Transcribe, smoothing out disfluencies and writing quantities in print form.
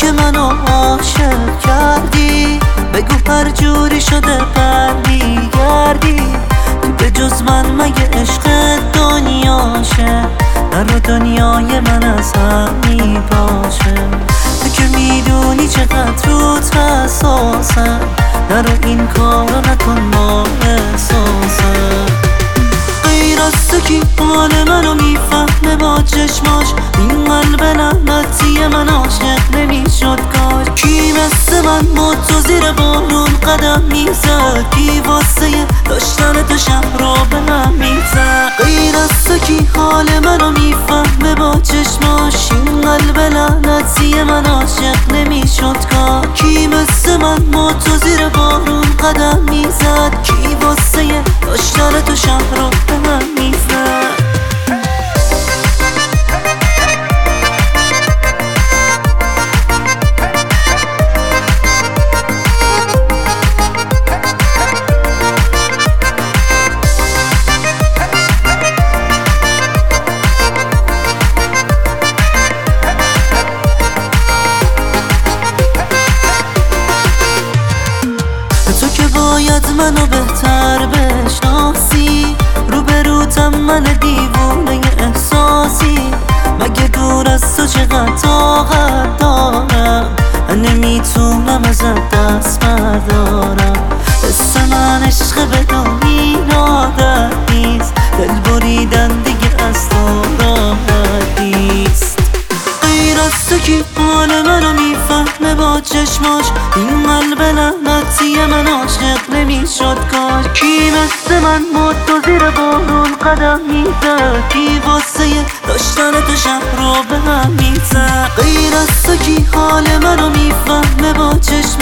که منو عاشق کردی، بگو هر جوری شده برمیگردی. تو به جز من مگه عشق دنیاشه، در دنیای من از هم میپاشه. تو که میدونی چقدر روت حساسم، نرو این کارو نکن با احساسم. غیر از تو کی حال منو میفهمه با چشماش، این قلب لعنتی من عاشق نمیشد کاش. کی مثل من با تو زیر بارون قدم میزد، کی واسه داشتن تو شهر رو به هم میزد. غیر از تو کی حال منو میفهمه با چشماش، این قلب لعنتی من عاشق نمیشد کاش. کی مثل من با تو زیر بارون قدم میزد، کی واسه داشتن تو شهر رو به هم میزد. تو که باید منو بهتر بشناسی، روبروتم من دیوونه احساسی. مگه دور از تو چقدر طاقت دارم، من نمیتونم ازت دست بردارم. حس من عشق بدون این عادت نیست، دل بریدن دیگه از تو راحت نیست. غیر از تو کی حال منو میفهمه با چشماش، این قلب لعنتی من عاشق نمیشد کاش. کی مثل من با تو زیر بارون قدم میزد، کی واسه داشتن تو شهر رو به هم میزد. غیر از تو کی حال منو میفهمه با چشماش،